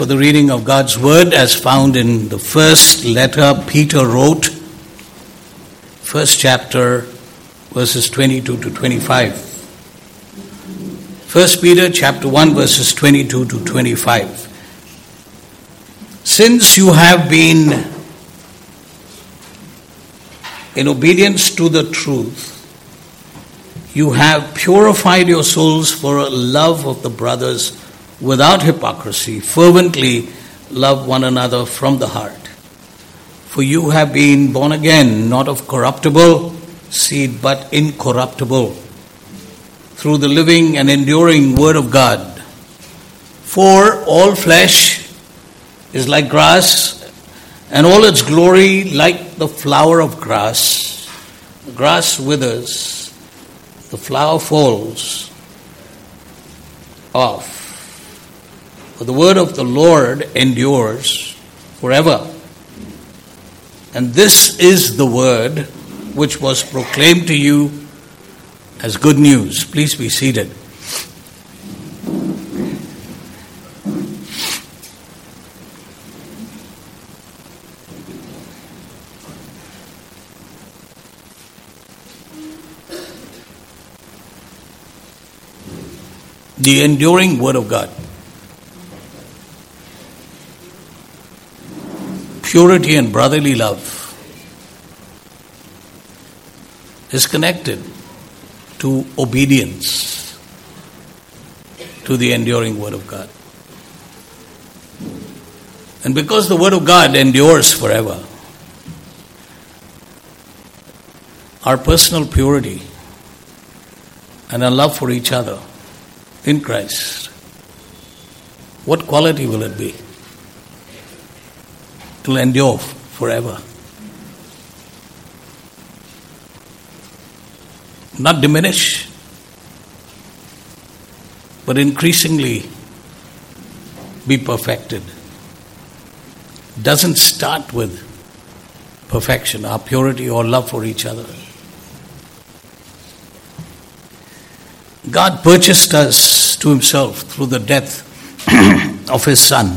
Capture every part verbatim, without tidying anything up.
For the reading of God's Word as found in the first letter Peter wrote, first chapter, verses twenty-two to twenty-five. First Peter chapter one, verses twenty-two to twenty-five. Since you have been in obedience to the truth, you have purified your souls for a love of the brothers without hypocrisy. Fervently love one another from the heart. For you have been born again, not of corruptible seed, but incorruptible, through the living and enduring Word of God. For all flesh is like grass, and all its glory like the flower of grass. The grass withers, the flower falls off. For the word of the Lord endures forever. And this is the word which was proclaimed to you as good news. Please be seated. The enduring Word of God. Purity and brotherly love is connected to obedience to the enduring Word of God. And because the Word of God endures forever, our personal purity and our love for each other in Christ, what quality will it be? It will endure forever. Not diminish, but increasingly be perfected. Doesn't start with perfection, our purity or love for each other. God purchased us to Himself through the death of His Son.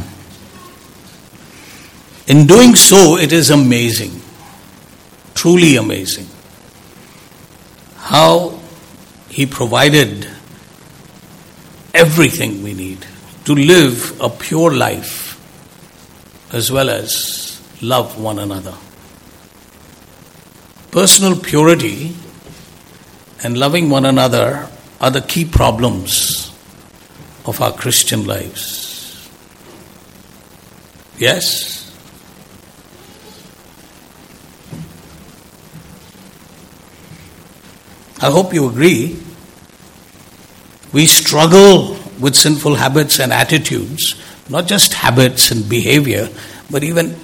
In doing so, it is amazing, truly amazing, how He provided everything we need to live a pure life as well as love one another. Personal purity and loving one another are the key problems of our Christian lives. Yes? I hope you agree. We struggle with sinful habits and attitudes, not just habits and behavior, but even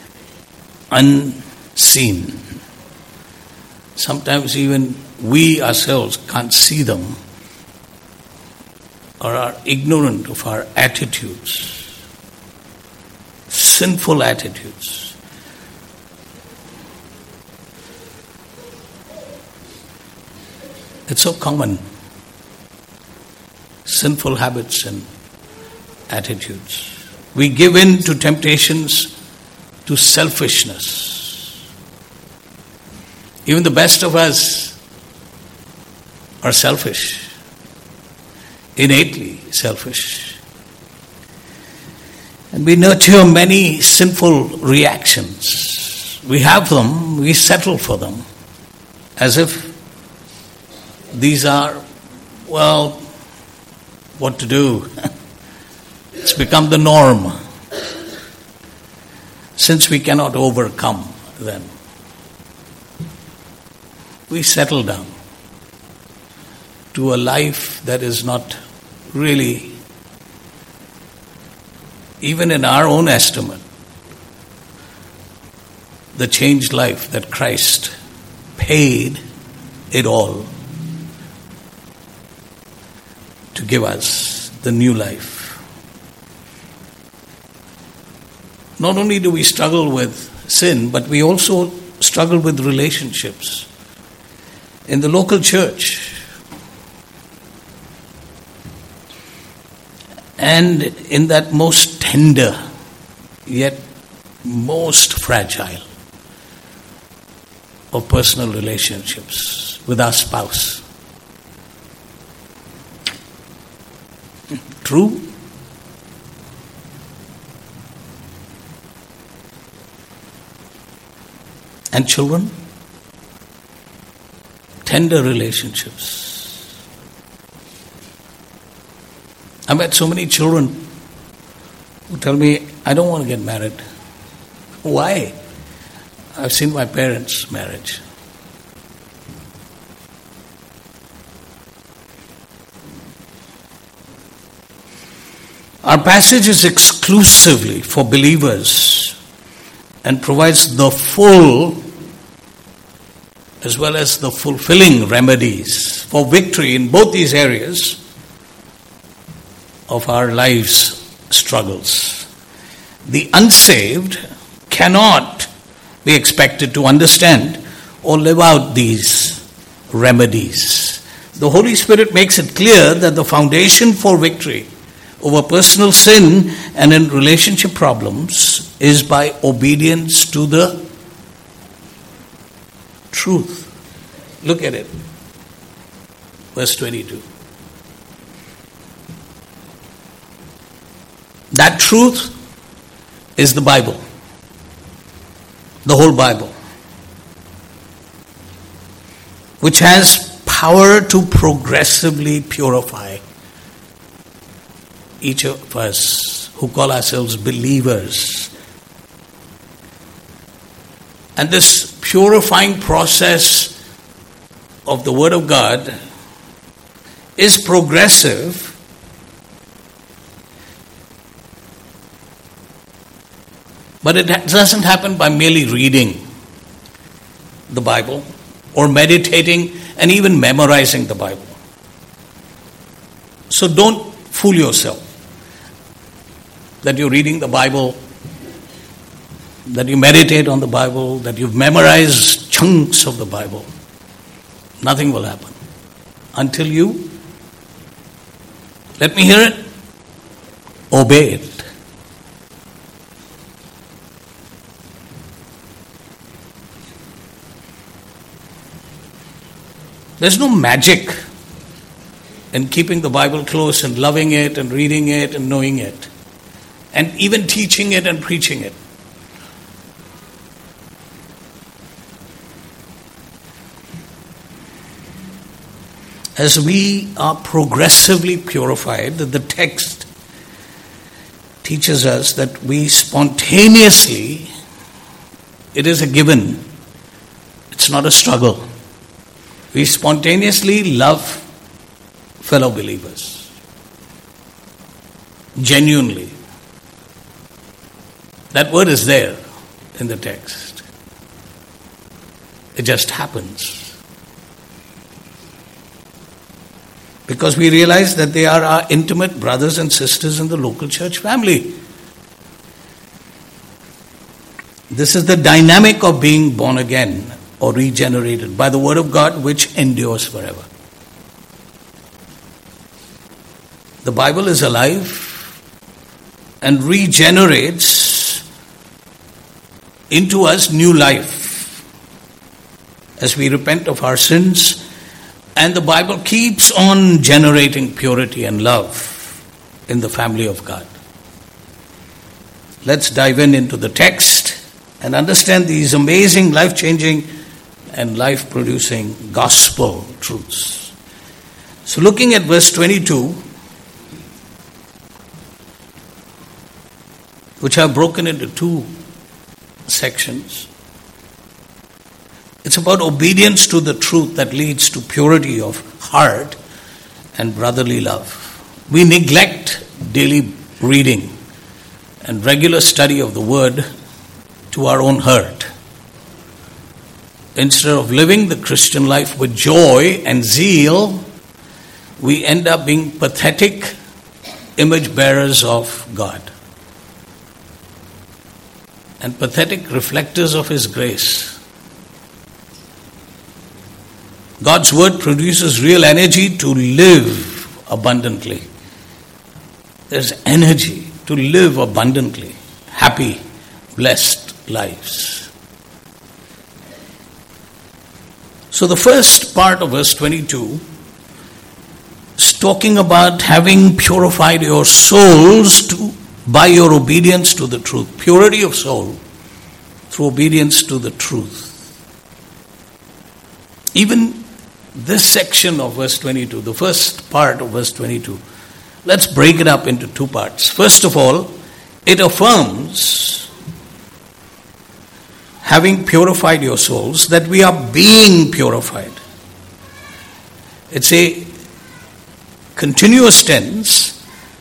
unseen. Sometimes even we ourselves can't see them or are ignorant of our attitudes, sinful attitudes. It's so common. Sinful habits and attitudes. We give in to temptations, to selfishness. Even the best of us are selfish, innately selfish. And we nurture many sinful reactions. We have them, we settle for them, as if these are, well, what to do. It's become the norm, since we cannot overcome them. We settle down to a life that is not really, even in our own estimate, the changed life that Christ paid it all to give us the new life. Not only do we struggle with sin, but we also struggle with relationships. In the local church, and in that most tender, yet most fragile of personal relationships with our spouse. True? And children? Tender relationships. I met so many children who tell me, I don't want to get married. Why? I've seen my parents' marriage. Our passage is exclusively for believers and provides the full as well as the fulfilling remedies for victory in both these areas of our lives' struggles. The unsaved cannot be expected to understand or live out these remedies. The Holy Spirit makes it clear that the foundation for victory over personal sin and in relationship problems is by obedience to the truth. Look at it. Verse twenty-two. That truth is the Bible. The whole Bible. Which has power to progressively purify each of us who call ourselves believers. And this purifying process of the Word of God is progressive, but it doesn't happen by merely reading the Bible or meditating and even memorizing the Bible. So don't fool yourself that you're reading the Bible, that you meditate on the Bible, that you've memorized chunks of the Bible. Nothing will happen until you, let me hear it, obey it. There's no magic in keeping the Bible close and loving it and reading it and knowing it and even teaching it and preaching it. As we are progressively purified, the text teaches us that we spontaneously, it is a given, it's not a struggle. We spontaneously love fellow believers. Genuinely. That word is there in the text. It just happens. Because we realize that they are our intimate brothers and sisters in the local church family. This is the dynamic of being born again or regenerated by the Word of God, which endures forever. The Bible is alive and regenerates into us new life as we repent of our sins. And the Bible keeps on generating purity and love in the family of God. Let's dive in into the text and understand these amazing, life-changing and life-producing gospel truths. So looking at verse twenty-two, which are broken into two sections. It's about obedience to the truth that leads to purity of heart and brotherly love. We neglect daily reading and regular study of the Word to our own hurt. Instead of living the Christian life with joy and zeal, we end up being pathetic image bearers of God and pathetic reflectors of His grace. God's Word produces real energy to live abundantly. There's energy to live abundantly, happy, blessed lives. So the first part of verse twenty-two is talking about having purified your souls to, by your obedience to the truth. Purity of soul through obedience to the truth. Even this section of verse twenty-two, the first part of verse twenty-two, let's break it up into two parts. First of all, it affirms, having purified your souls, that we are being purified. It's a continuous tense,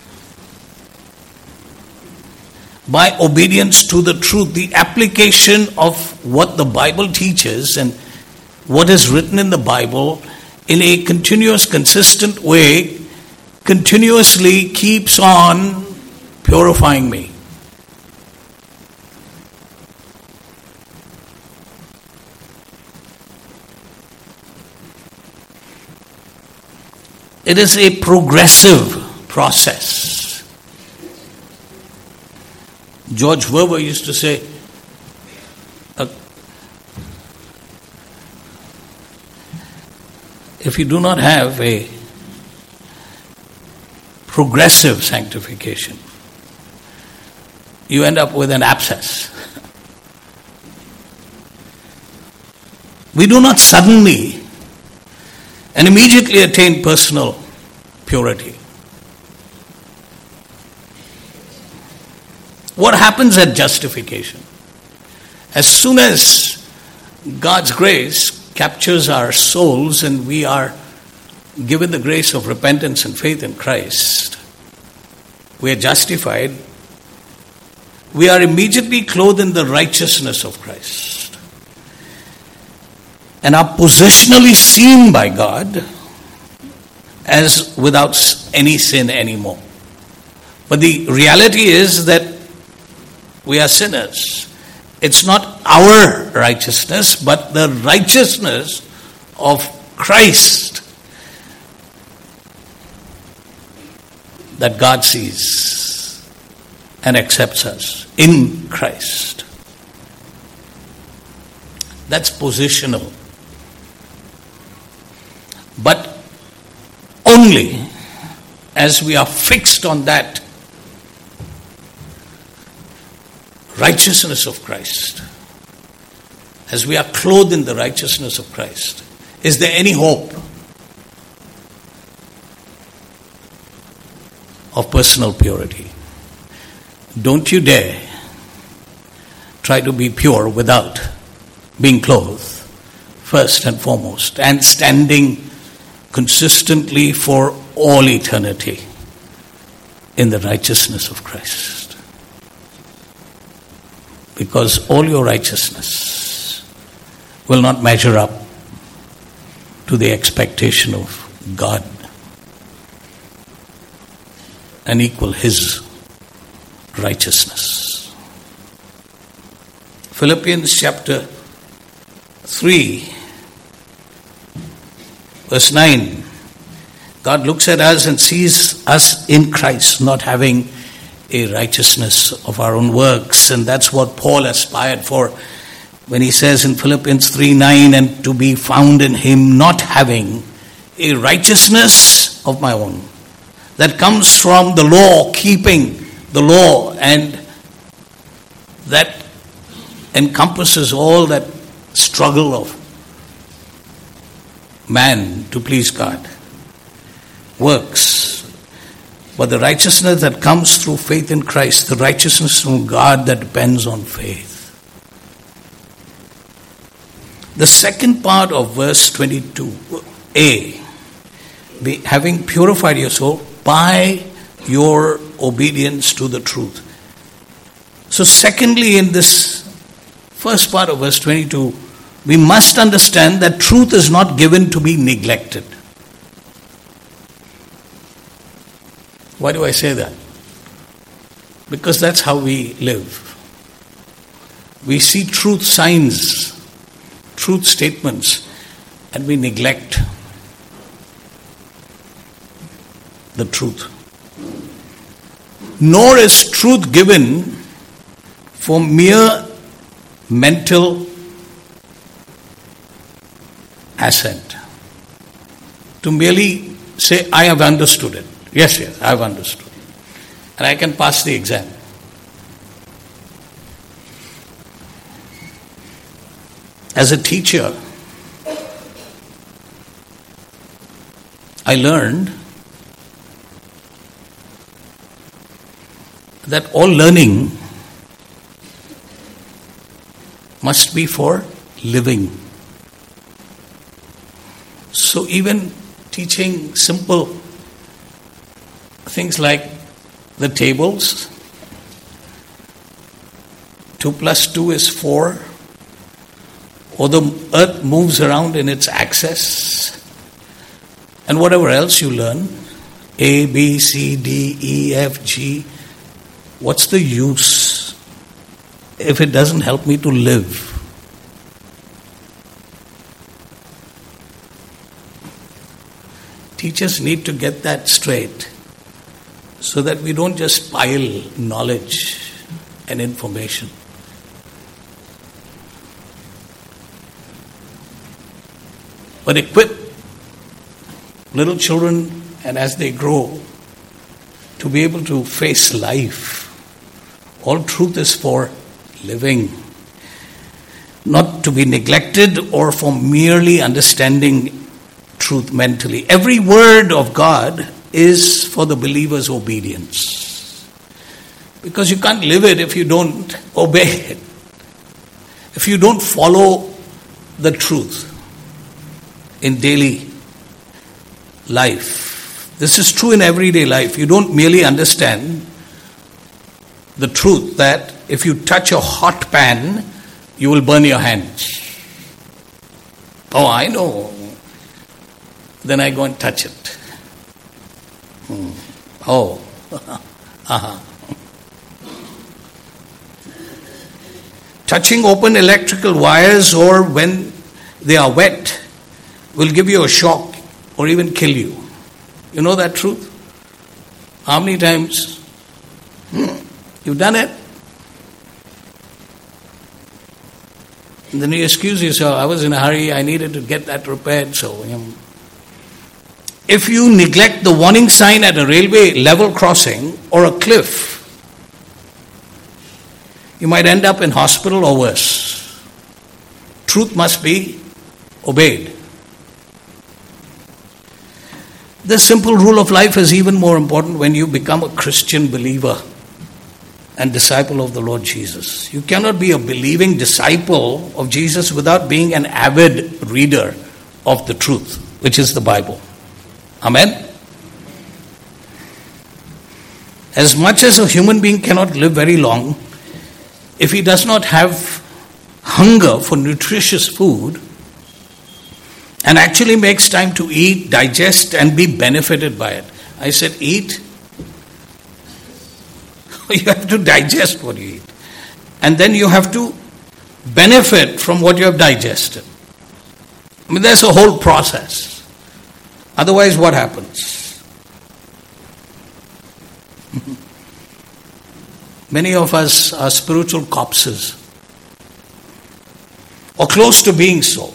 by obedience to the truth, the application of what the Bible teaches and what is written in the Bible in a continuous, consistent way, continuously keeps on purifying me. It is a progressive process. George Verwer used to say, uh, if you do not have a progressive sanctification, you end up with an abscess. We do not suddenly and immediately attain personal purity. What happens at justification? As soon as God's grace captures our souls and we are given the grace of repentance and faith in Christ, we are justified, we are immediately clothed in the righteousness of Christ and are positionally seen by God as without any sin anymore. But the reality is that we are sinners. It's not our righteousness, but the righteousness of Christ that God sees and accepts us in Christ. That's positional. But only as we are fixed on that righteousness of Christ, as we are clothed in the righteousness of Christ, is there any hope of personal purity. Don't you dare try to be pure without being clothed, first and foremost, and standing consistently for all eternity in the righteousness of Christ. Because all your righteousness will not measure up to the expectation of God and equal His righteousness. Philippians chapter three, verse nine. God looks at us and sees us in Christ, not having a righteousness of our own works. And that's what Paul aspired for when he says in Philippians three nine, and to be found in Him, not having a righteousness of my own that comes from the law, keeping the law, and that encompasses all that struggle of man to please God. Works. But the righteousness that comes through faith in Christ, the righteousness from God that depends on faith. The second part of verse twenty-two, A, be, having purified your soul by your obedience to the truth. So secondly, in this first part of verse twenty-two, we must understand that truth is not given to be neglected. Why do I say that? Because that's how we live. We see truth signs, truth statements, and we neglect the truth. nor is truth given for mere mental assent. To merely say, I have understood it. Yes, yes, I have understood it. And I can pass the exam. As a teacher, I learned that all learning must be for living. So even teaching simple things like the tables, two plus two is four, or the earth moves around in its axis, and whatever else you learn, A, B, C, D, E, F, G, what's the use if it doesn't help me to live? Teachers need to get that straight so that we don't just pile knowledge and information. But equip little children, and as they grow, to be able to face life. All truth is for living, not to be neglected or for merely understanding truth mentally. Every word of God is for the believer's obedience. Because you can't live it if you don't obey it. If you don't follow the truth in daily life. This is true in everyday life. You don't merely understand the truth that if you touch a hot pan, you will burn your hands. Oh, I know. Then I go and touch it. Hmm. Oh. uh-huh. Touching open electrical wires or when they are wet will give you a shock or even kill you. You know that truth? How many times hmm, you've done it? And then you excuse yourself, I was in a hurry, I needed to get that repaired, so... You know. If you neglect the warning sign at a railway level crossing or a cliff, you might end up in hospital or worse. Truth must be obeyed. This simple rule of life is even more important when you become a Christian believer and disciple of the Lord Jesus. You cannot be a believing disciple of Jesus without being an avid reader of the truth, which is the Bible. Amen? As much as a human being cannot live very long, if he does not have hunger for nutritious food and actually makes time to eat, digest, and be benefited by it. I said eat. You have to digest what you eat. And then you have to benefit from what you have digested. I mean, there's a whole process. Otherwise, what happens? Many of us are spiritual corpses, or close to being so,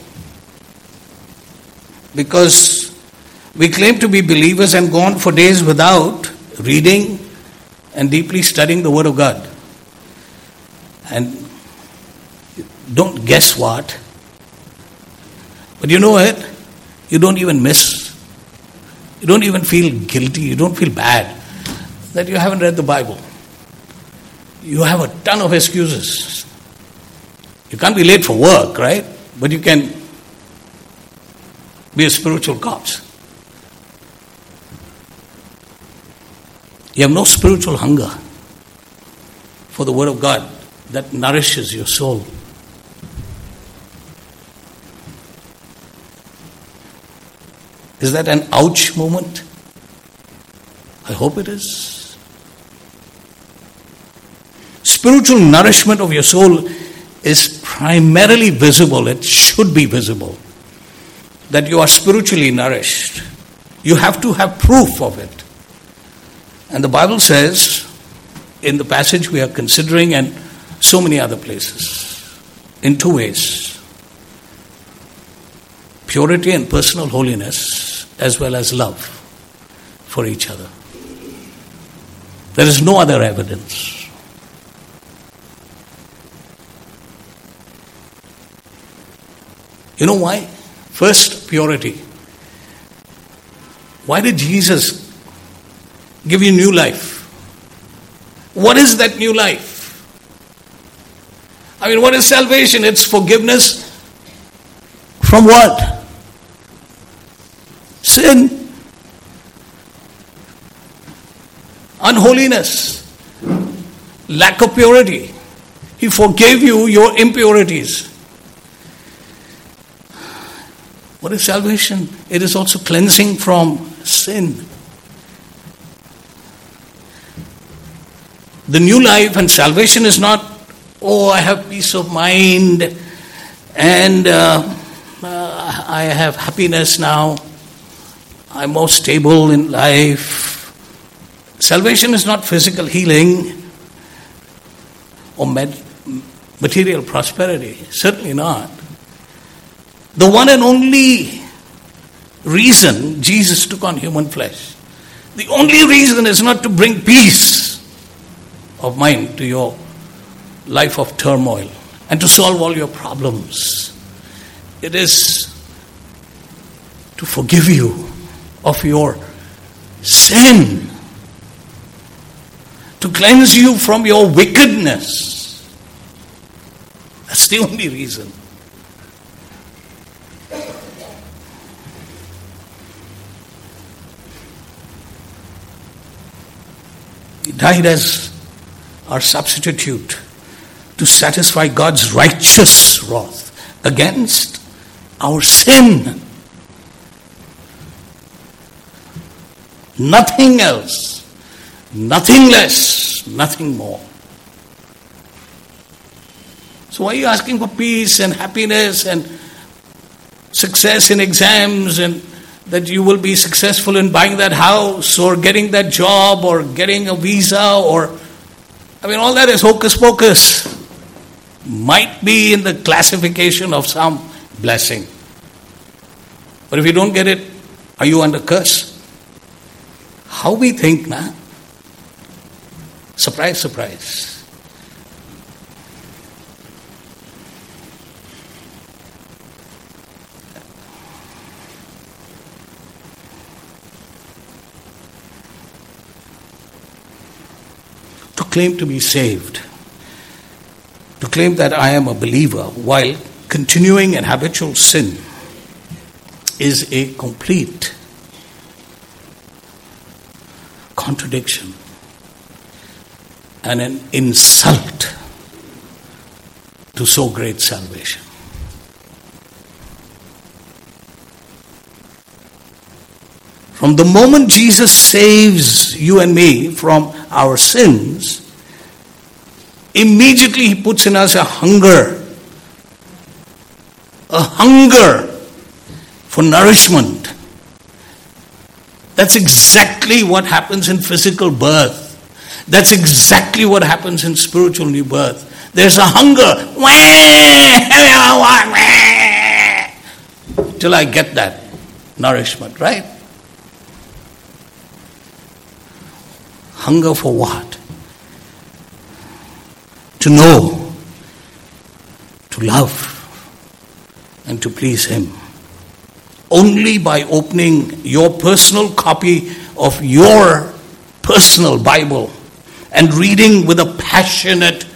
because we claim to be believers and go on for days without reading and deeply studying the Word of God. And don't guess what, but you know it, you don't even miss. You don't even feel guilty, you don't feel bad that you haven't read the Bible. You have a ton of excuses. You can't be late for work, right? But you can be a spiritual corpse. You have no spiritual hunger for the Word of God that nourishes your soul. Is that an ouch moment? I hope it is. Spiritual nourishment of your soul is primarily visible. It should be visible that you are spiritually nourished. You have to have proof of it. And the Bible says in the passage we are considering and so many other places in two ways. Purity and personal holiness, as well as love for each other. There is no other evidence. You know why? First, purity. Why did Jesus give you new life? What is that new life? I mean, what is salvation? It's forgiveness from what? Sin. Unholiness. Lack of purity. He forgave you your impurities. What is salvation? It is also cleansing from sin. The new life and salvation is not, oh, I have peace of mind and uh, uh, I have happiness now. I'm more stable in life. Salvation is not physical healing or med- material prosperity. Certainly not. The one and only reason Jesus took on human flesh, the only reason is not to bring peace of mind to your life of turmoil and to solve all your problems. It is to forgive you of your sin, to cleanse you from your wickedness. That's the only reason. He died as our substitute to satisfy God's righteous wrath against our sin. Nothing else, nothing less, nothing more. So why are you asking for peace and happiness and success in exams and that you will be successful in buying that house or getting that job or getting a visa or, I mean, all that is hocus pocus. Might be in the classification of some blessing. But if you don't get it, are you under curse? How we think, na? Surprise, surprise. To claim to be saved, to claim that I am a believer while continuing in habitual sin is a complete contradiction and an insult to so great salvation. From the moment Jesus saves you and me from our sins, immediately He puts in us a hunger, a hunger for nourishment. That's exactly what happens in physical birth. That's exactly what happens in spiritual new birth. There's a hunger. Till I get that nourishment, right? Hunger for what? To know, to love, and to please Him. Only by opening your personal copy of your personal Bible and reading with a passionate,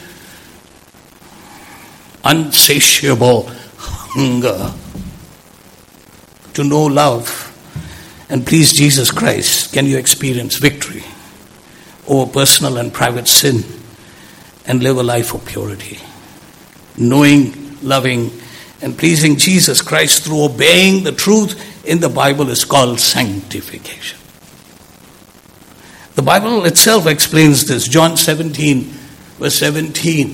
unsatiable hunger to know, love, and please Jesus Christ can you experience victory over personal and private sin and live a life of purity. Knowing, loving, and pleasing Jesus Christ through obeying the truth in the Bible is called sanctification. The Bible itself explains this. John seventeen, verse seventeen.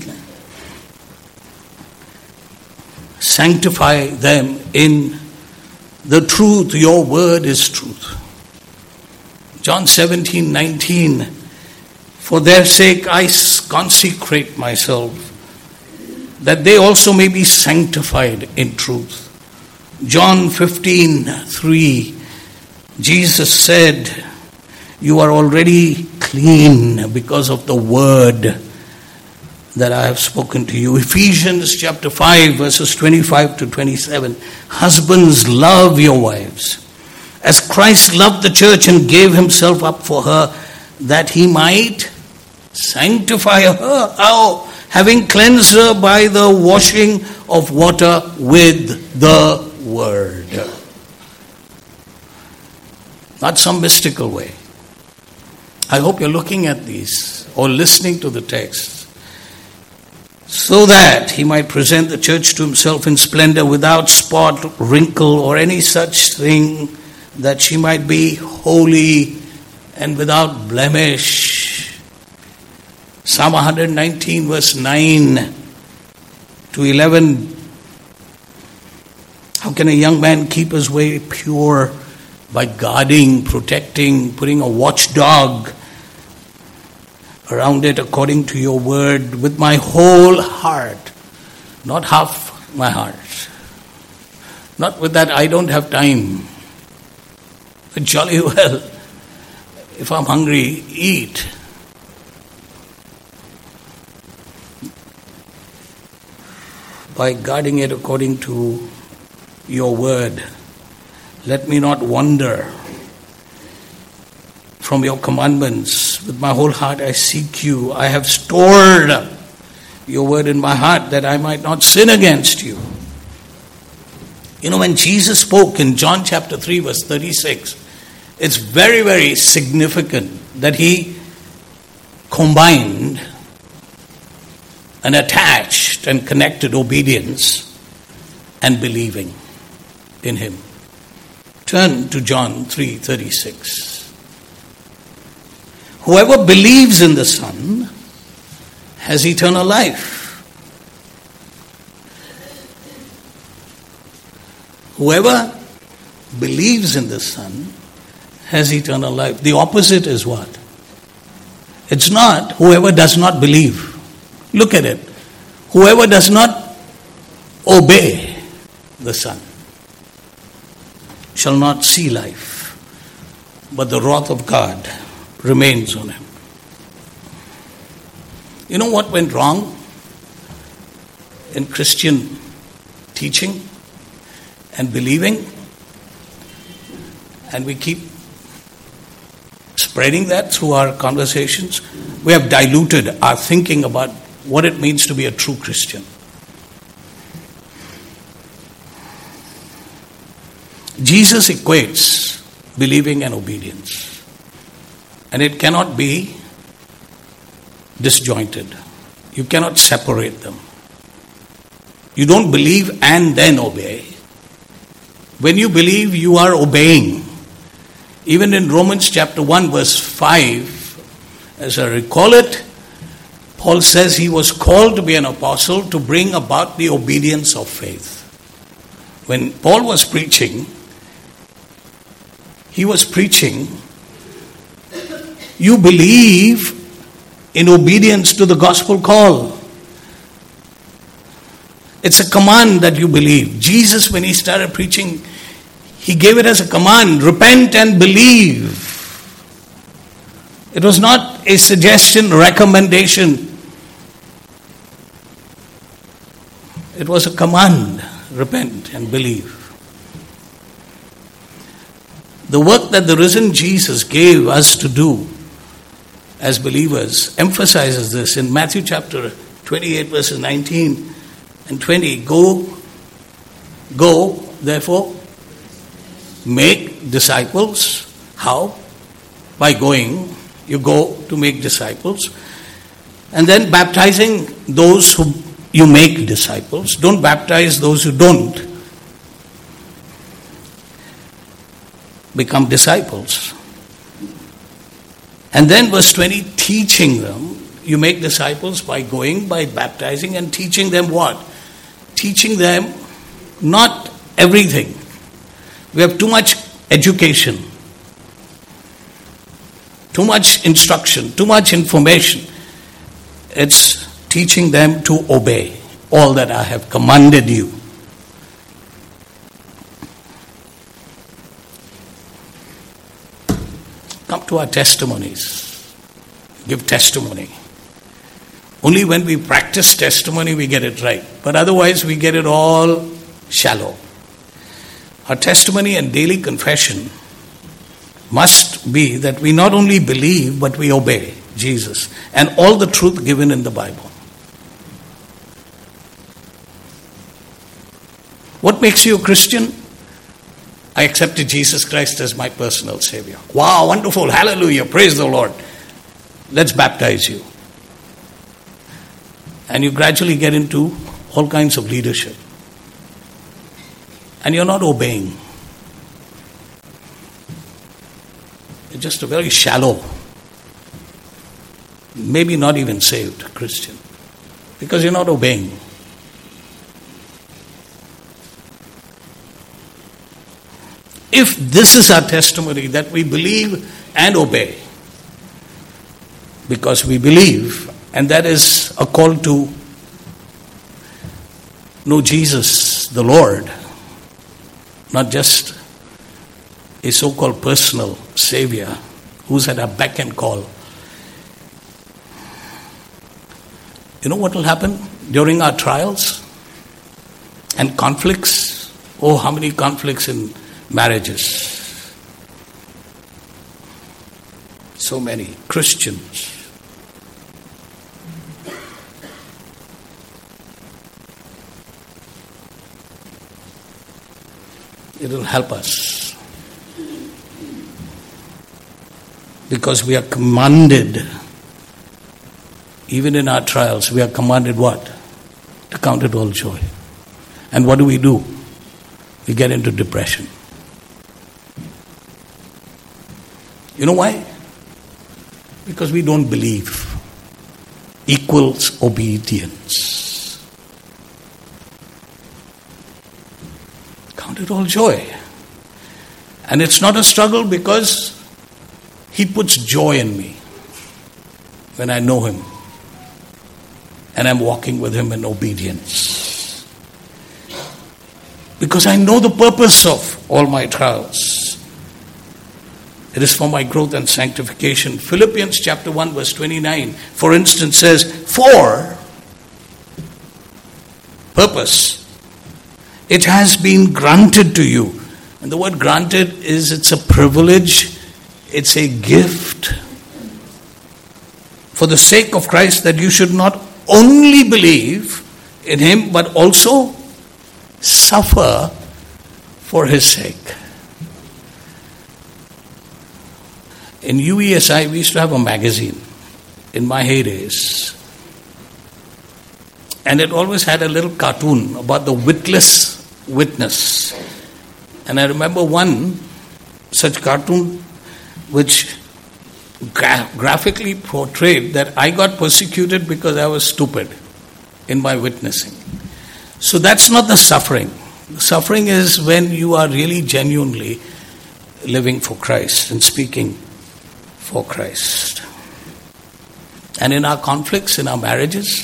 Sanctify them in the truth. Your word is truth. John seventeen, nineteen. For their sake I consecrate myself, that they also may be sanctified in truth. John fifteen three, Jesus said, you are already clean because of the word that I have spoken to you. Ephesians chapter five, verses twenty-five to twenty-seven. Husbands, love your wives, as Christ loved the church and gave himself up for her, that he might sanctify her. How? Having cleansed her by the washing of water with the word. Not some mystical way. I hope you're looking at these or listening to the text. So that he might present the church to himself in splendor, without spot, wrinkle, or any such thing, that she might be holy and without blemish. Psalm one nineteen, verse nine to eleven. How can a young man keep his way pure? By guarding, protecting, putting a watchdog around it according to your word, with my whole heart, not half my heart. Not with that I don't have time. But jolly well, if I'm hungry, eat. By guarding it according to your word. Let me not wander from your commandments. With my whole heart I seek you. I have stored your word in my heart, that I might not sin against you. You know, when Jesus spoke in John chapter three, verse thirty-six, it's very, very significant that he combined and attached and connected obedience and believing in him. Turn to John three thirty-six. Whoever believes in the Son has eternal life. Whoever believes in the Son has eternal life. The opposite is what? It's not whoever does not believe. Look at it. Whoever does not obey the Son shall not see life, but the wrath of God remains on him. You know what went wrong in Christian teaching and believing? And we keep spreading that through our conversations. We have diluted our thinking about what it means to be a true Christian. Jesus equates believing and obedience, and it cannot be disjointed. You cannot separate them. You don't believe and then obey. When you believe, you are obeying. Even in Romans chapter one, verse five, as I recall it, Paul says he was called to be an apostle to bring about the obedience of faith. When Paul was preaching, he was preaching, you believe in obedience to the gospel call. It's a command that you believe. Jesus, when he started preaching, he gave it as a command, repent and believe. It was not a suggestion, recommendation. It was a command, repent and believe. The work that the risen Jesus gave us to do as believers emphasizes this in Matthew chapter twenty-eight, verses nineteen and twenty. Go, go, therefore, make disciples. How? By going. You go to make disciples. And then baptizing those who you make disciples. Don't baptize those who don't become disciples. And then verse twenty, teaching them. You make disciples by going, by baptizing and teaching them what? Teaching them not everything. We have too much education. too much instruction, too much information. It's teaching them to obey all that I have commanded you. Come to our testimonies. Give testimony. Only when we practice testimony we get it right. But otherwise we get it all shallow. Our testimony and daily confession must be that we not only believe but we obey Jesus and all the truth given in the Bible. What makes you a Christian? I accepted Jesus Christ as my personal Savior. Wow, wonderful, hallelujah, praise the Lord. Let's baptize you. And you gradually get into all kinds of leadership. And you're not obeying. You're just a very shallow, maybe not even saved Christian. Because you're not obeying. If this is our testimony, that we believe and obey, because we believe, and that is a call to know Jesus, the Lord, not just a so-called personal Savior who's at our beck and call. You know what will happen during our trials and conflicts? Oh, how many conflicts in marriages. So many Christians. It will help us. Because we are commanded, even in our trials, we are commanded what? To count it all joy. And what do we do? We get into depression. You know why? Because we don't believe. Equals obedience. Count it all joy. And it's not a struggle because He puts joy in me when I know Him. And I'm walking with Him in obedience. Because I know the purpose of all my trials. It is for my growth and sanctification. Philippians chapter one verse twenty-nine, for instance, says, for purpose, it has been granted to you. And the word granted is, it's a privilege, it's a gift. For the sake of Christ, that you should not only believe in Him, but also suffer for His sake. In U E S I, we used to have a magazine in my heydays. And it always had a little cartoon about the witless witness. And I remember one such cartoon which gra- graphically portrayed that I got persecuted because I was stupid in my witnessing. So that's not the suffering. The suffering is when you are really genuinely living for Christ and speaking for Christ. And in our conflicts, in our marriages,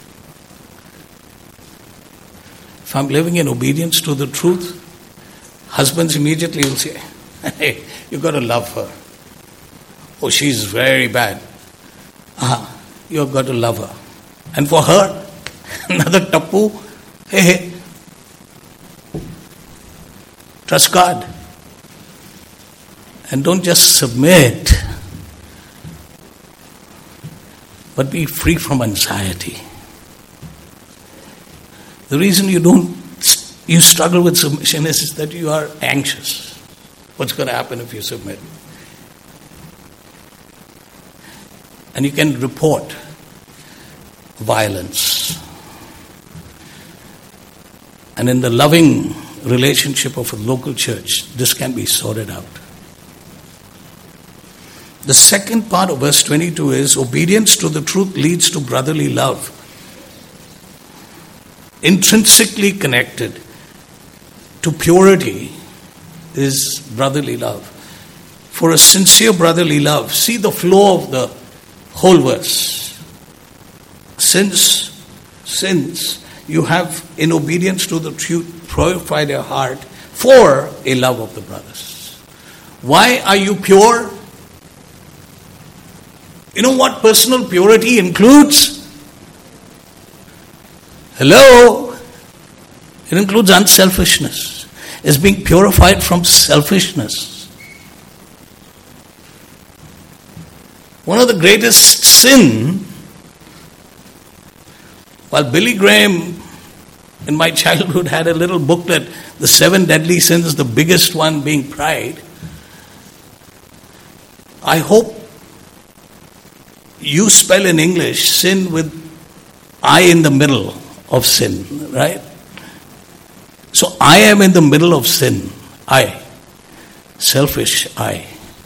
if I'm living in obedience to the truth, husbands immediately will say, hey, you've got to love her. Oh, she's very bad. Ah, you've got to love her. And for her, another tappu, hey, hey, trust God. And don't just submit, but be free from anxiety. The reason you don't, you struggle with submission is that you are anxious. What's going to happen if you submit? And you can report violence. And in the loving relationship of a local church, this can be sorted out. The second part of verse twenty-two is, obedience to the truth leads to brotherly love. Intrinsically connected to purity is brotherly love. for a sincere brotherly love. See the flow of the whole verse. Since, since you have, in obedience to the truth, purified your heart for a love of the brothers. Why are you pure? You know what personal purity includes? Hello? It includes unselfishness. It's being purified from selfishness. One of the greatest sin, while Billy Graham in my childhood had a little booklet, the seven deadly sins, the biggest one being pride. I hope you spell in English sin with I in the middle of sin, right? So I am in the middle of sin. I. Selfish I.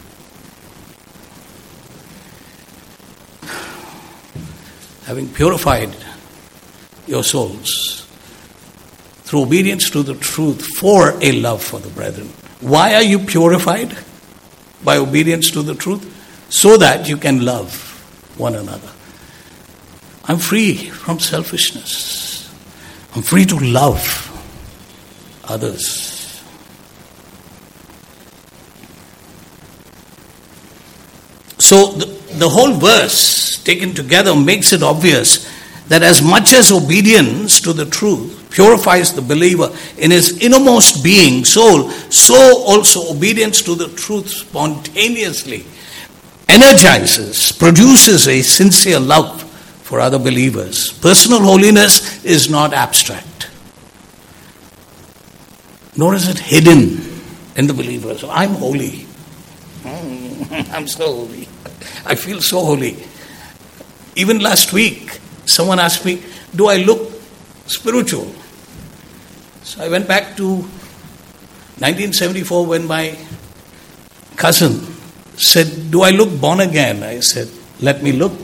Having purified your souls through obedience to the truth for a love for the brethren. Why are you purified? By obedience to the truth? So that you can love one another. I'm free from selfishness. I'm free to love others. So the, the whole verse taken together makes it obvious that as much as obedience to the truth purifies the believer in his innermost being, soul, so also obedience to the truth spontaneously energizes, produces a sincere love for other believers. Personal holiness is not abstract, nor is it hidden in the believer. So I'm holy. I'm so holy. I feel so holy. Even last week, someone asked me, do I look spiritual? So I went back to nineteen seventy-four when my cousin said, do I look born again? I said, let me look.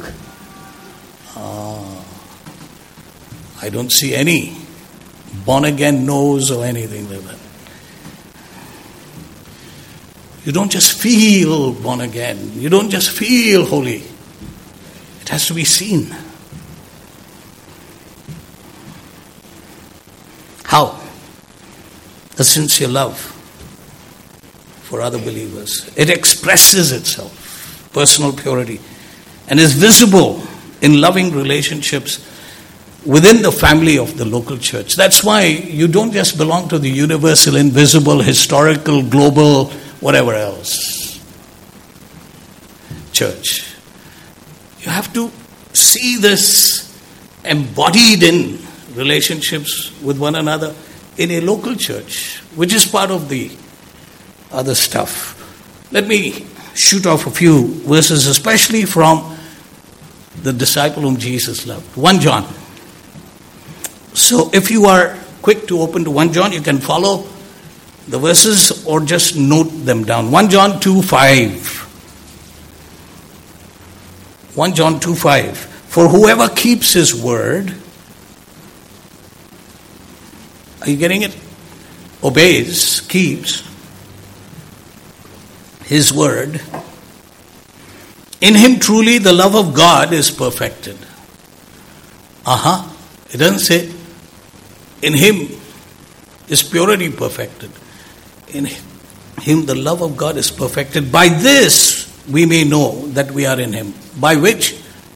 Ah, I don't see any born again nose or anything like that. You don't just feel born again. You don't just feel holy. It has to be seen. How? A sincere love for other believers. It expresses itself, personal purity, and is visible in loving relationships within the family of the local church. That's why you don't just belong to the universal, invisible, historical, global, whatever else church. You have to see this embodied in relationships with one another in a local church, which is part of the other stuff. Let me shoot off a few verses, especially from the disciple whom Jesus loved. First John. So if you are quick to open to First John, you can follow the verses or just note them down. First John two five. First John two five. For whoever keeps his word, are you getting it? Obeys, keeps his word. In him truly the love of God is perfected. Aha. Uh-huh. It doesn't say in him is purity perfected. In him the love of God is perfected. By this we may know that we are in him. By which?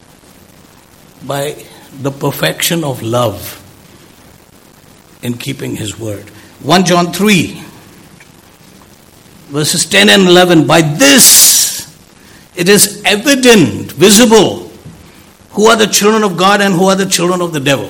By the perfection of love in keeping his word. First John three verses ten and eleven. By this it is evident, visible, who are the children of God and who are the children of the devil.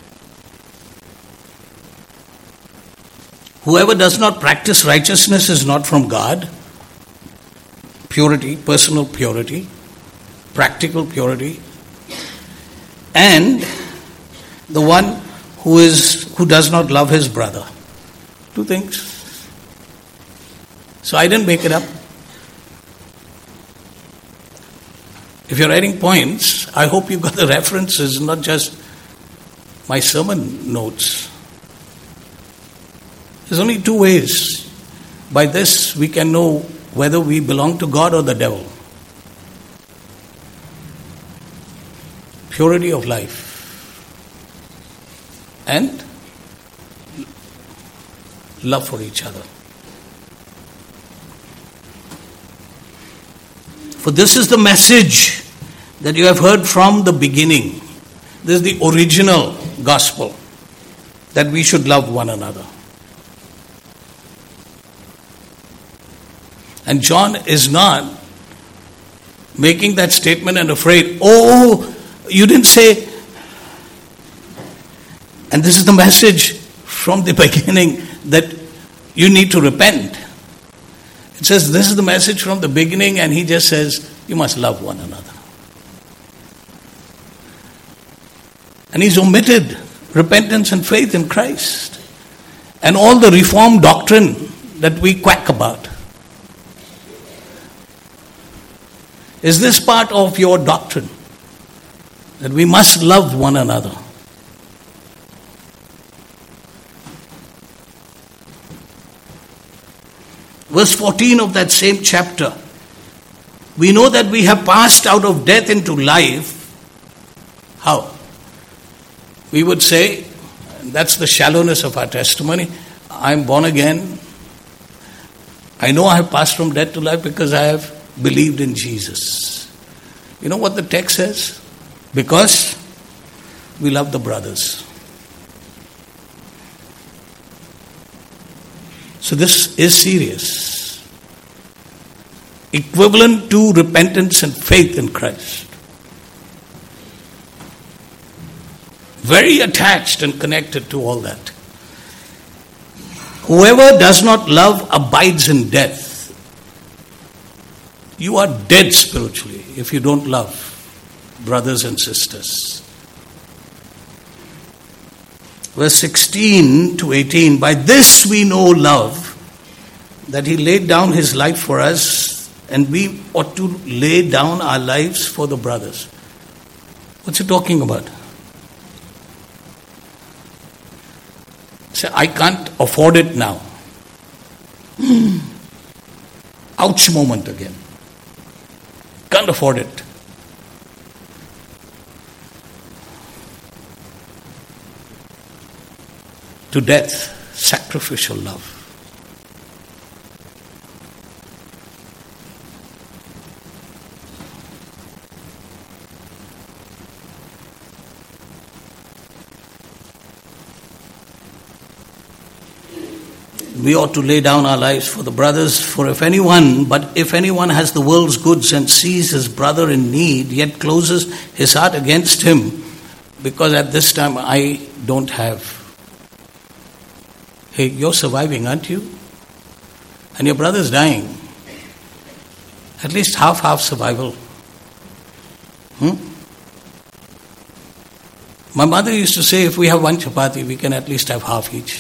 Whoever does not practice righteousness is not from God. Purity, personal purity, practical purity. And the one who is who does not love his brother. Two things. So I didn't make it up. If you're writing points, I hope you got the references, not just my sermon notes. There's only two ways. By this we can know whether we belong to God or the devil. Purity of life. And love for each other. For this is the message that you have heard from the beginning. This is the original gospel, that we should love one another. And John is not making that statement and afraid, oh, you didn't say, and this is the message from the beginning, that you need to repent. It says this is the message from the beginning, and he just says you must love one another. And he's omitted repentance and faith in Christ and all the reformed doctrine that we quack about. Is this part of your doctrine, that we must love one another? Verse fourteen of that same chapter, we know that we have passed out of death into life. How? We would say, that's the shallowness of our testimony, I'm born again. I know I have passed from death to life because I have believed in Jesus. You know what the text says? Because we love the brothers. So this is serious. Equivalent to repentance and faith in Christ. Very attached and connected to all that. Whoever does not love abides in death. You are dead spiritually if you don't love brothers and sisters. Verse sixteen to eighteen, by this we know love, that he laid down his life for us, and we ought to lay down our lives for the brothers. What's he talking about? Say, I can't afford it now. Ouch moment again. Can't afford it. To death, sacrificial love. We ought to lay down our lives for the brothers, for if anyone, but if anyone has the world's goods and sees his brother in need, yet closes his heart against him, because at this time I don't have. Hey, you're surviving, aren't you? And your brother's dying. At least half-half survival. Hmm? My mother used to say, if we have one chapati, we can at least have half each.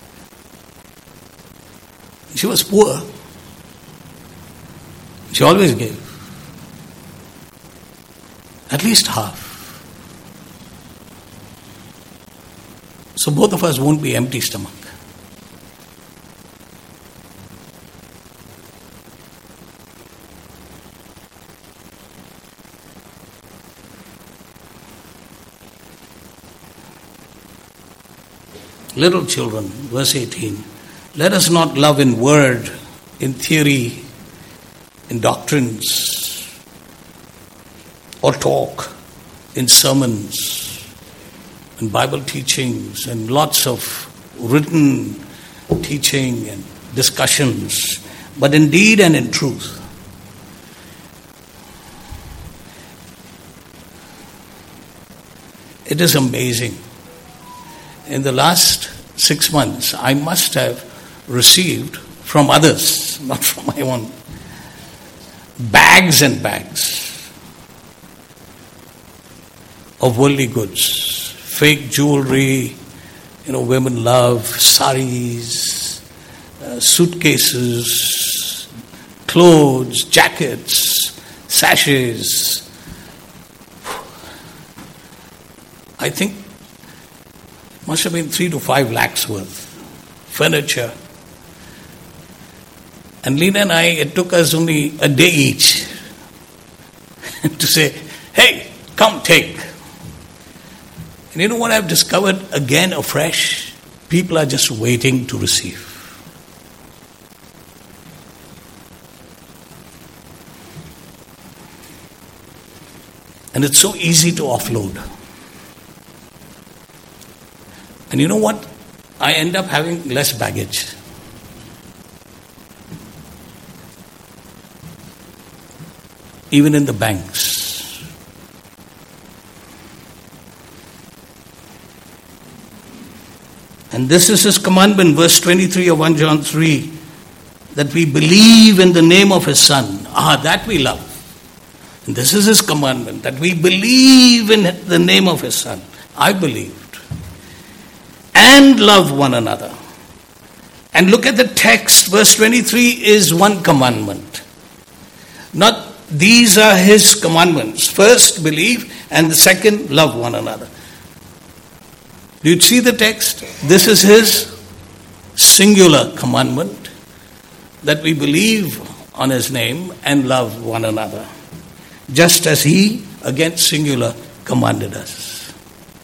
She was poor. She always gave. At least half. So both of us won't be empty stomach. Little children, verse eighteen. Let us not love in word, in theory, in doctrines, or talk, in sermons, in Bible teachings, and lots of written teaching and discussions, but in deed and in truth. It is amazing. In the last six months, I must have received from others, not from my own, bags and bags of worldly goods, fake jewelry, you know, women love, saris, uh, suitcases, clothes, jackets, sashes. I think must have been three to five lakhs worth. Furniture. And Lena and I, it took us only a day each to say, hey, come take. And you know what I've discovered again afresh? People are just waiting to receive. And it's so easy to offload. And you know what? I end up having less baggage. Even in the banks. And this is his commandment, verse twenty-three of First John three, that we believe in the name of his Son. Ah, that we love. And this is his commandment, that we believe in the name of his Son. I believed. And love one another. And look at the text, verse twenty-three is one commandment. Not these are his commandments. First, believe, and the second, love one another. Do you see the text? This is his singular commandment, that we believe on his name and love one another, just as he, again singular, commanded us.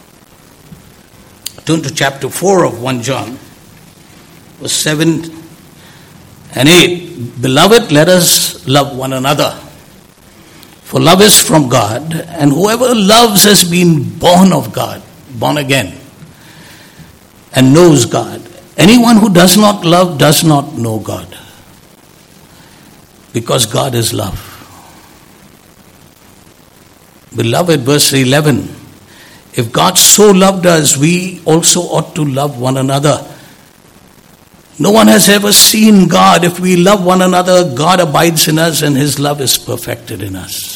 Turn to chapter four of First John, verse seven and eight. Beloved, let us love one another. For love is from God, and whoever loves has been born of God, born again, and knows God. Anyone who does not love does not know God, because God is love. Beloved, verse eleven, if God so loved us, we also ought to love one another. No one has ever seen God. If we love one another, God abides in us and his love is perfected in us.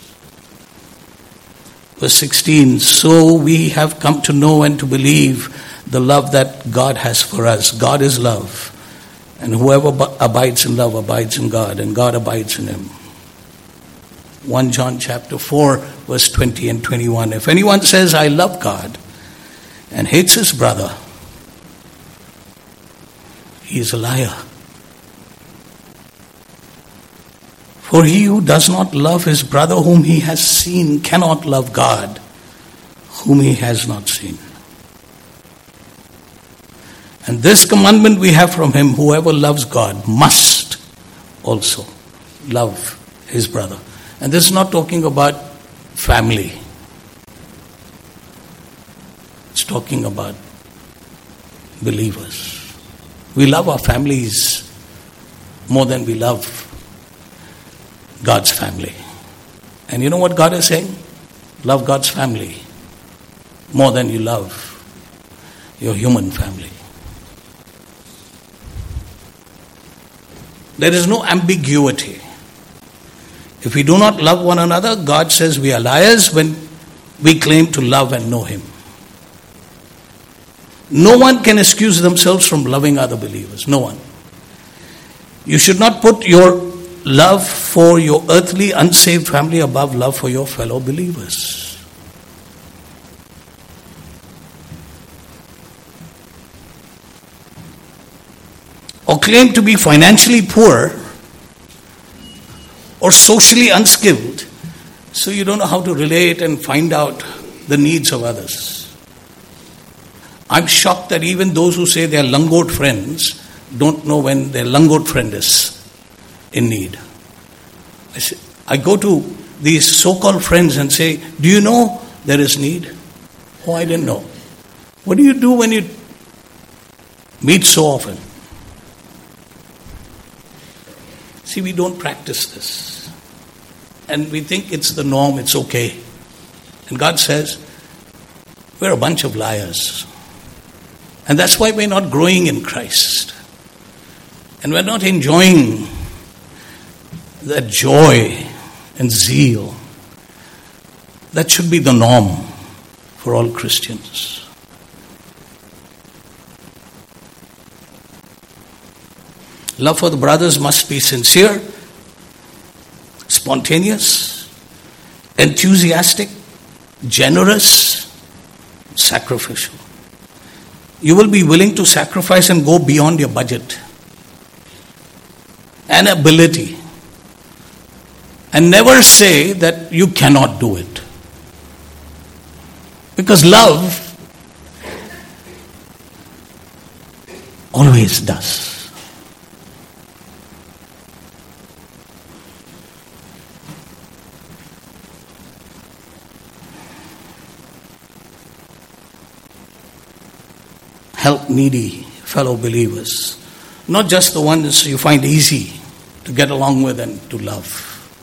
Verse sixteen, so we have come to know and to believe the love that God has for us. God is love. And whoever abides in love abides in God, and God abides in him. First John chapter four, verse twenty and twenty-one. If anyone says, I love God, and hates his brother, he is a liar. For he who does not love his brother whom he has seen cannot love God whom he has not seen. And this commandment we have from him, whoever loves God must also love his brother. And this is not talking about family. It's talking about believers. We love our families more than we love God's family. And you know what God is saying? Love God's family more than you love your human family. There is no ambiguity. If we do not love one another, God says we are liars when we claim to love and know him. No one can excuse themselves from loving other believers. No one. You should not put your love for your earthly unsaved family above love for your fellow believers. Or claim to be financially poor or socially unskilled, so you don't know how to relate and find out the needs of others. I'm shocked that even those who say they are langot friends don't know when their langot friend is in need. I, say, I go to these so-called friends and say, do you know there is need? Oh, I didn't know. What do you do when you meet so often? See, we don't practice this. And we think it's the norm, it's okay. And God says, we're a bunch of liars. And that's why we're not growing in Christ. And we're not enjoying that joy and zeal. That should be the norm for all Christians. Love for the brothers must be sincere, spontaneous, enthusiastic, generous, sacrificial. You will be willing to sacrifice and go beyond your budget. an ability. And never say that you cannot do it. Because love always does. Help needy fellow believers. Not just the ones you find easy to get along with and to love.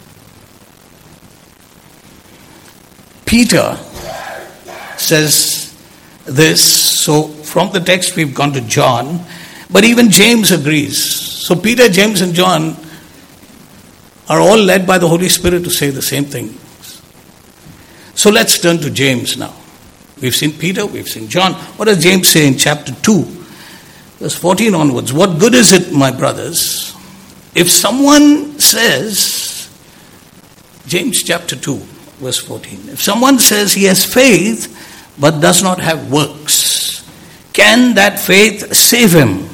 Peter says this, so from the text we've gone to John, but even James agrees. So Peter, James and John are all led by the Holy Spirit to say the same thing. So let's turn to James now. We've seen Peter, we've seen John. What does James say in chapter two, verse fourteen onwards? What good is it, my brothers, if someone says, James chapter two, verse fourteen, if someone says he has faith but does not have works, can that faith save him?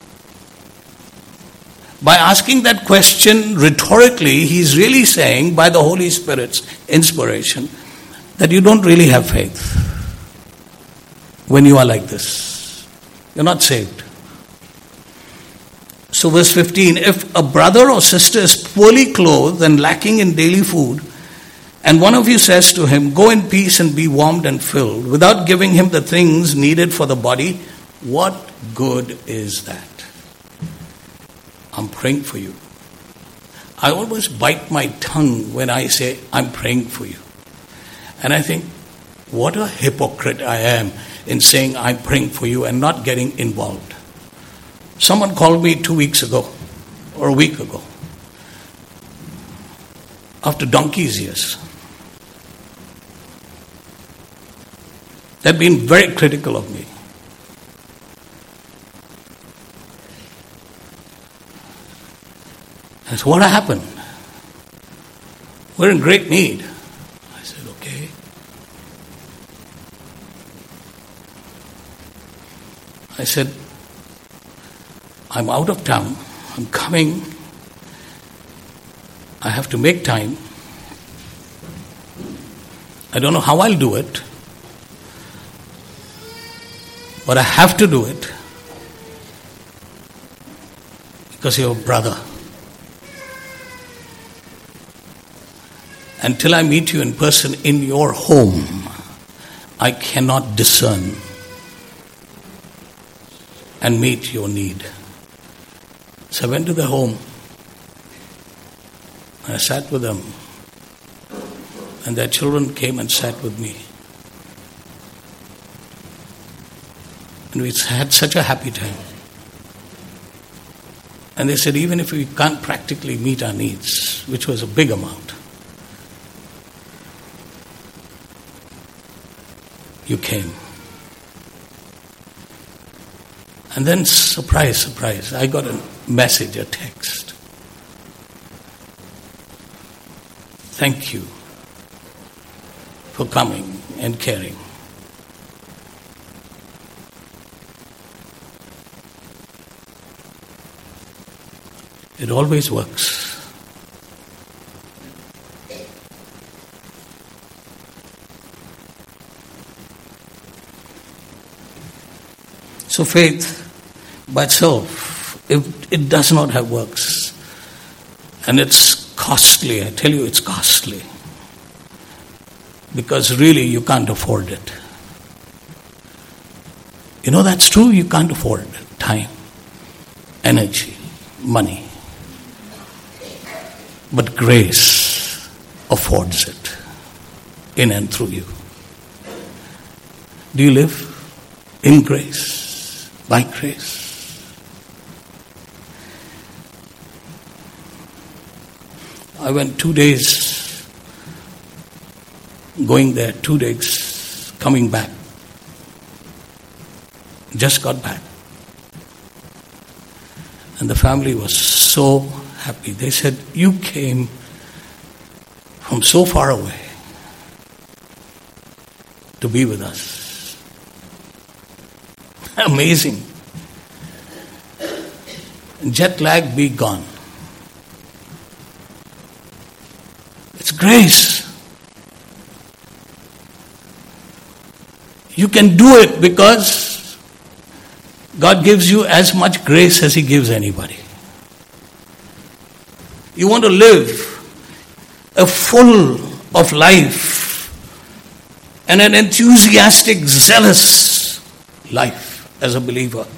By asking that question rhetorically, he's really saying, by the Holy Spirit's inspiration, that you don't really have faith. When you are like this, you're not saved. So verse fifteen, if a brother or sister is poorly clothed and lacking in daily food, and one of you says to him, go in peace and be warmed and filled, without giving him the things needed for the body, what good is that? I'm praying for you. I always bite my tongue when I say, I'm praying for you. And I think, what a hypocrite I am in saying I'm praying for you and not getting involved. Someone called me two weeks ago, or a week ago, after donkey's years. They've been very critical of me. I said, what happened? We're in great need. I said, okay. I said, I'm out of town. I'm coming. I have to make time. I don't know how I'll do it, but I have to do it because you're a brother. Until I meet you in person in your home, I cannot discern and meet your need. So I went to the home. I sat with them. And their children came and sat with me. And we had such a happy time. And they said, even if we can't practically meet our needs, which was a big amount, you came. And then, surprise, surprise, I got a message, a text. Thank you for coming and caring. It always works. So faith by itself, if it does not have works, and it's costly, I tell you it's costly, because really you can't afford it. You know that's true, you can't afford it. Time, energy, money. But grace affords it in and through you. Do you live in grace? By grace. I went two days going there, two days coming back. Just got back. And the family was so happy. They said, you came from so far away to be with us. Amazing. Jet lag be gone. grace. You can do it because God gives you as much grace as He gives anybody. You want to live a full of life and an enthusiastic, zealous life as a believer.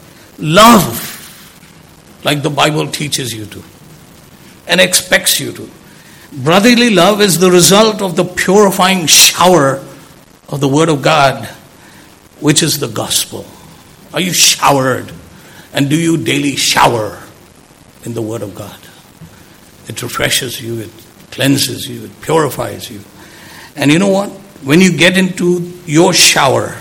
Love like the Bible teaches you to and expects you to. Brotherly love is the result of the purifying shower of the Word of God, which is the gospel. Are you showered? And do you daily shower in the Word of God? It refreshes you, it cleanses you, it purifies you. And you know what? When you get into your shower,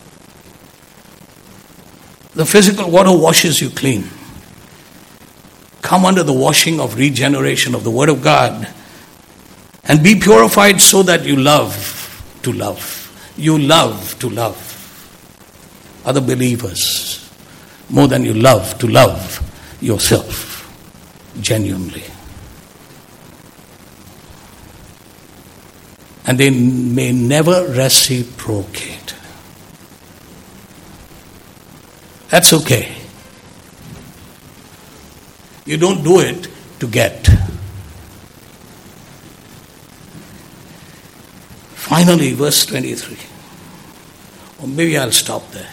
the physical water washes you clean. Come under the washing of regeneration of the Word of God and be purified so that you love to love. You love to love other believers more than you love to love yourself genuinely. And they may never reciprocate. That's okay. You don't do it to get. Finally, verse twenty-three. Or maybe I'll stop there.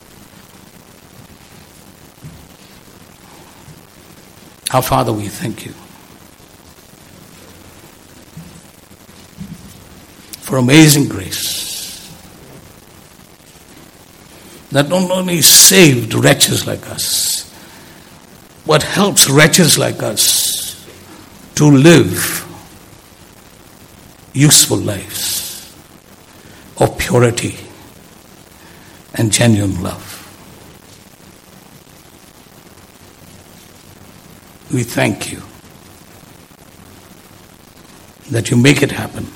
Our Father, we thank you for amazing grace that not only saved wretches like us, but helps wretches like us to live useful lives of purity and genuine love. We thank you that you make it happen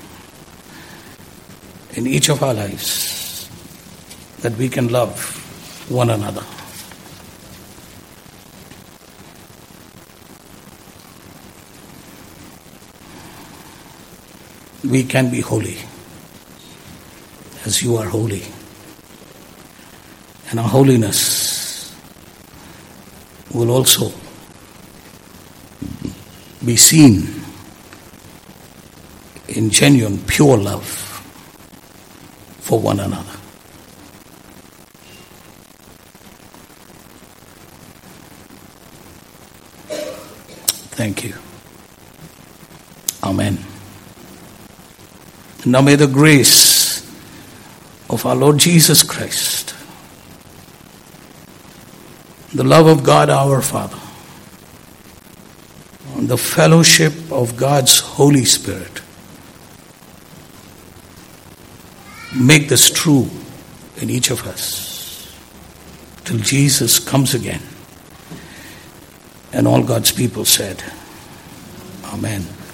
in each of our lives, that we can love one another. We can be holy as you are holy. And our holiness will also be seen in genuine, pure love for one another. Thank you. Amen. Now may the grace of our Lord Jesus Christ, the love of God our Father, and the fellowship of God's Holy Spirit make this true in each of us till Jesus comes again. And all God's people said, Amen.